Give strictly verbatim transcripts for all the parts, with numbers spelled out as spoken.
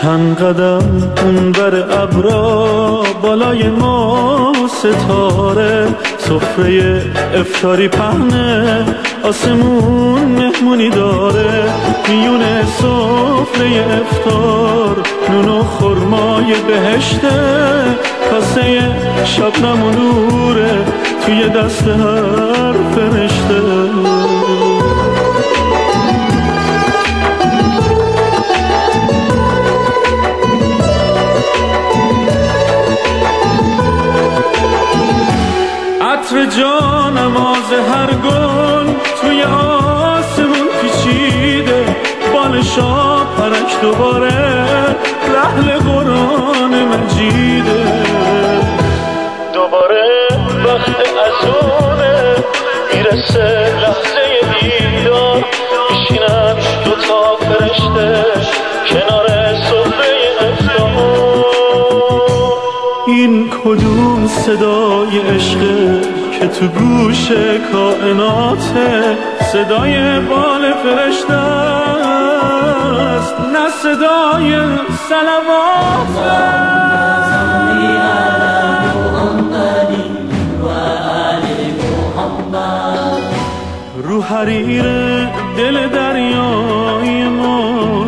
چند قدم اون بر ابرا بالای ما ستاره، سفره افطاری پهنه آسمون مهمونی داره، میونه سفره افطار نون و خرمای بهشته، کاسه شبنم و نوره توی دست هر فرشته. عطر جانماز هر گل توی آسمون پیچیده، بالشا پرش دوباره رحل قرآن مجیده، دوباره وقت ازونه میرسه لحظه دیدار، میشینن دوتا فرشته کنار سفره افطار. این کدوم صدای عشقه که تو گوش کائناته، صدای بال فرشته است نه صدای صلواته. رو حریر دل دریای ما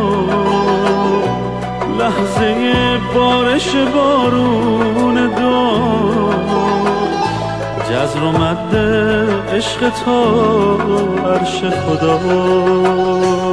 لحظه بارش بارون دو، جزر و مد عشق تا عرش خدا.